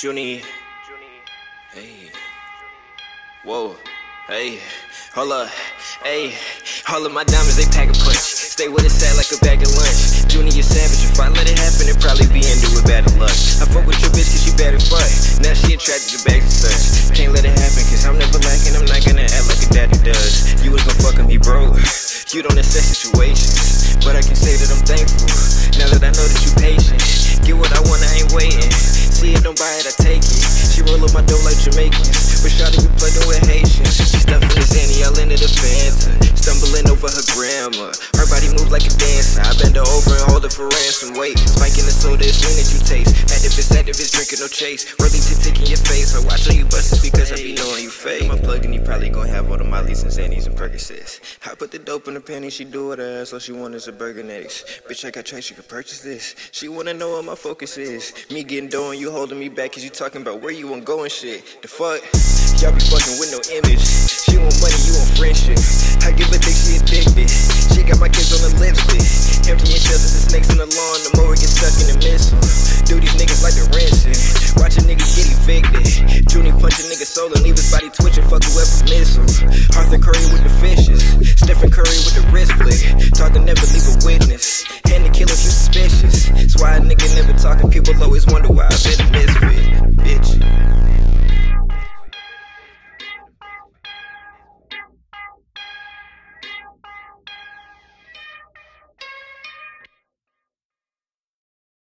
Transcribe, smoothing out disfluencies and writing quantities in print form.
Junie. Hey. Whoa. Hey. Hold up. Hey. All of my diamonds, they pack a punch. Stay with it sad like a bag of lunch. Junie, you savage. If I let it happen, it probably be ended with bad luck. I fuck with your bitch cause she bad as fuck. Now she attracted to bags and such. Can't let it happen cause I'm never lacking. I'm not gonna act like a daddy does. You was gon' fuck him, he broke. You don't assess situations, but I can say that I'm thankful. Now that I know that you patient. Get what I want, I ain't waiting. See it, don't buy it, I take it. She roll up my dough like Jamaicans, but shawty be playing with Haitians. She stuffing this Annie all into the Fanta, stumbling over her grandma. Her body moves like a dancer. I bend her over and hold her for ransom. Wait, spiking the soda is lean that you taste. Activist, drinking no chase. Rolling tick in your face. I watch all you busts because I be knowing you fake. My plug and he probably gon' have all the Mollies and Xannies and Percocets. I put the dope in the penny, she do it her ass, all she want is a burger next. Bitch, I got tracks, you can purchase this. She wanna know what my focus is. Me getting dough and you holding me back cause you talking about where you want go and shit. The fuck? Y'all be fucking with no image. She want money, you want friendship. I give a dick, she addicted. She got my kids on the lipstick. Emptying shells of the snakes in the lawn, the mower get stuck in the missile. Do these niggas like the rinsing. Watch a nigga get evicted. Junie punch a nigga soul and leave his body twitching. Fuck whoever miss him. Arthur Curry with the fishes. Stephen Curry with the wrist flick. Talk to never leave a witness. And the killer, you suspicious. That's why a nigga never talking. People always wonder why I've been a misfit.